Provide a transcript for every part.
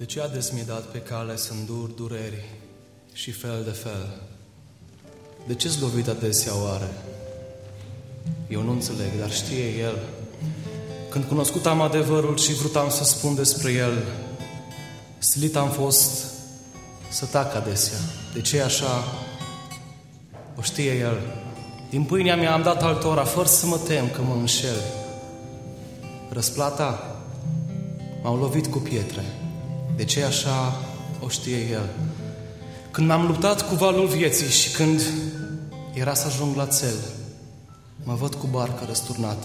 De ce ades mi-e dat pe cale să îndur dureri și fel de fel? De ce-s lovit adesea oare? Eu nu înțeleg, dar știe El. Când cunoscut am adevărul și vrut să spun despre El, silit am fost să tac adesea. De ce așa? O știe El. Din pâinea mea am dat altora, fără să mă tem că mă înșel. Răsplata m-au lovit cu pietre. De ce așa? O știe El. Când m-am luptat cu valul vieții și când era să ajung la țel, mă văd cu barca răsturnată.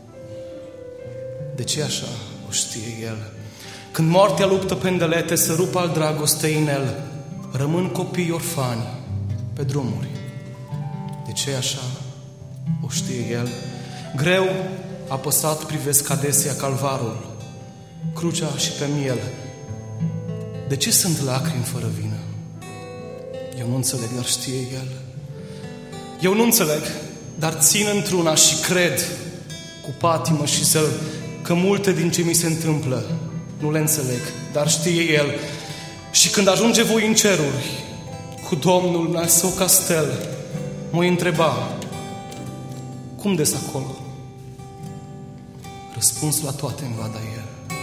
De ce așa? O știe El. Când moartea luptă pendelete să rup al dragostei în El, rămân copii orfani pe drumuri. De ce așa? O știe El. Greu, apăsat, privesc adesea calvarul, crucea și pe miel. De ce sunt lacrimi fără vină? Eu nu înțeleg, dar știe El. Eu nu înțeleg, dar țin într-una și cred cu patimă și zel că multe din ce mi se întâmplă nu le înțeleg, dar știe El. Și când ajunge voi în ceruri cu Domnul la său castel, mă întreba: cum des acolo? Răspuns la toate îmi va da El.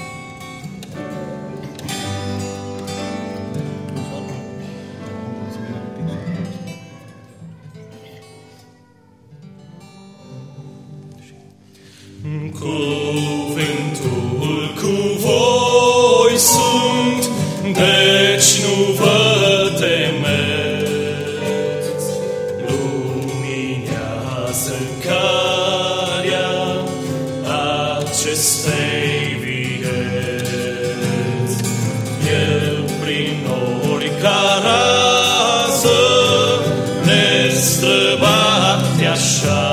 Cuvântul cu voi sunt, deci nu vă temeți. Luminează calea acestei vieți. El prin nori ca rază ne străbate așa.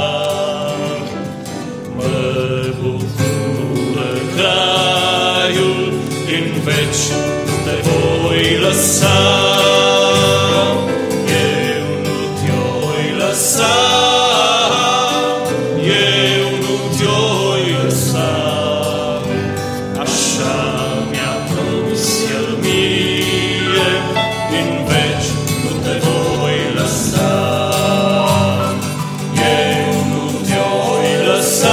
În veci te voi lăsa, eu nu te-oi lăsa, eu nu te-oi lăsa. Așa mi-a promis El mie, în veci nu te voi lăsa, eu nu te-oi lăsa.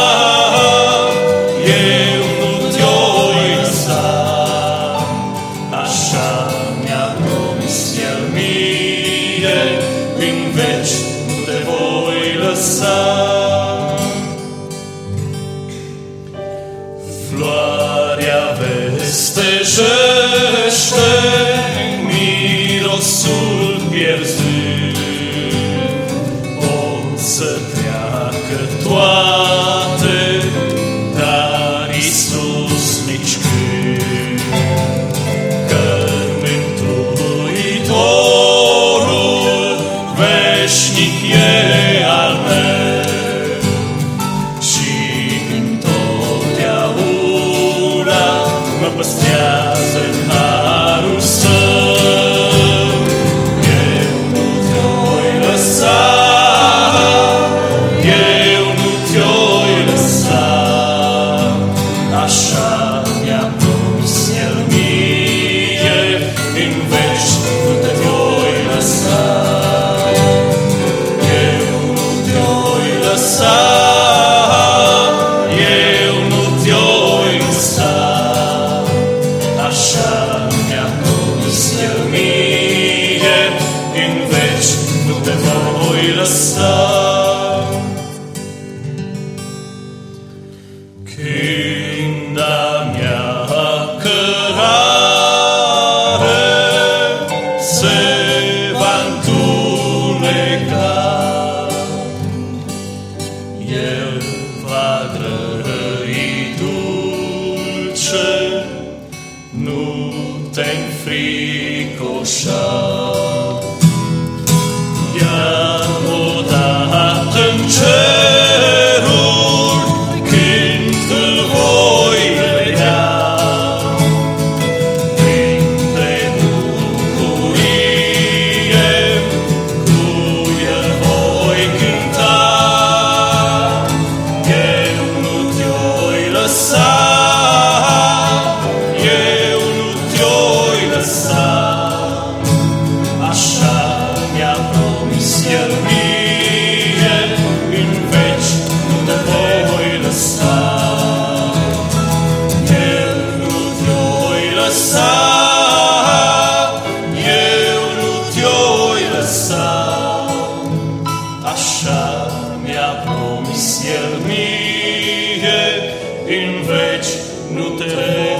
Floarea vestejește mirosul pierzând, pot să treacă toate, dar Iisus nici când. Că-n Mântuitorul veșnic e al meu și întotdeauna mă păstrează în harul Său. Eu nu te-oi lăsa, eu nu te-oi lăsa, așa mi-a promis El mie, în veci nu te voi lăsa, eu nu te-oi lăsa. Când a mea cărare se va întuneca, El va grăi dulce, nu te înfricoșa. Iar odată în ceruri, când îl voi vedea, plin de bucurie, cu El voi cânta. Eu nu te-oi lăsa, eu nu te-oi lăsa. Așa mi-a promis El mie, în veci nu te voi lăsa. Eu nu te voi lăsa, eu nu te voi lăsa. Așa mi-a promis El mie, în veci nu te